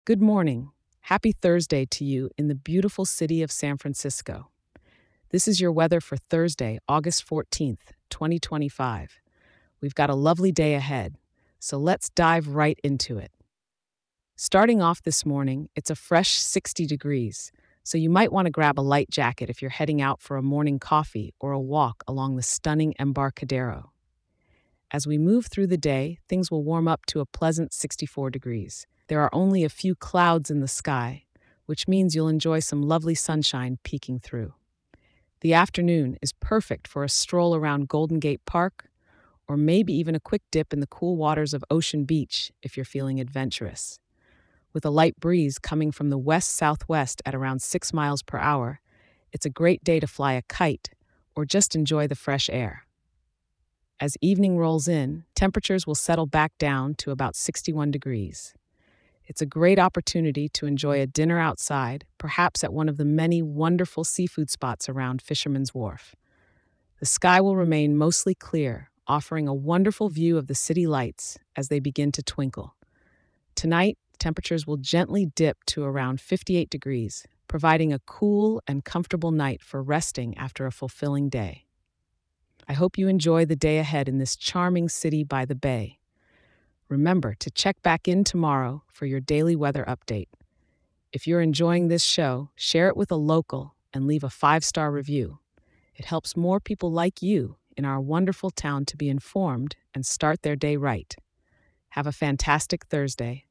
Good morning. Happy Thursday to you in the beautiful city of San Francisco. This is your weather for Thursday, August 14th, 2025. We've got a lovely day ahead, so let's dive right into it. Starting off this morning, it's a fresh 60 degrees, so you might want to grab a light jacket if you're heading out for a morning coffee or a walk along the stunning Embarcadero. As we move through the day, things will warm up to a pleasant 64 degrees. There are only a few clouds in the sky, which means you'll enjoy some lovely sunshine peeking through. The afternoon is perfect for a stroll around Golden Gate Park, or maybe even a quick dip in the cool waters of Ocean Beach if you're feeling adventurous. With a light breeze coming from the west-southwest at around 6 miles per hour, it's a great day to fly a kite or just enjoy the fresh air. As evening rolls in, temperatures will settle back down to about 61 degrees. It's a great opportunity to enjoy a dinner outside, perhaps at one of the many wonderful seafood spots around Fisherman's Wharf. The sky will remain mostly clear, offering a wonderful view of the city lights as they begin to twinkle. Tonight, temperatures will gently dip to around 58 degrees, providing a cool and comfortable night for resting after a fulfilling day. I hope you enjoy the day ahead in this charming city by the bay. Remember to check back in tomorrow for your daily weather update. If you're enjoying this show, share it with a local and leave a 5-star review. It helps more people like you in our wonderful town to be informed and start their day right. Have a fantastic Thursday.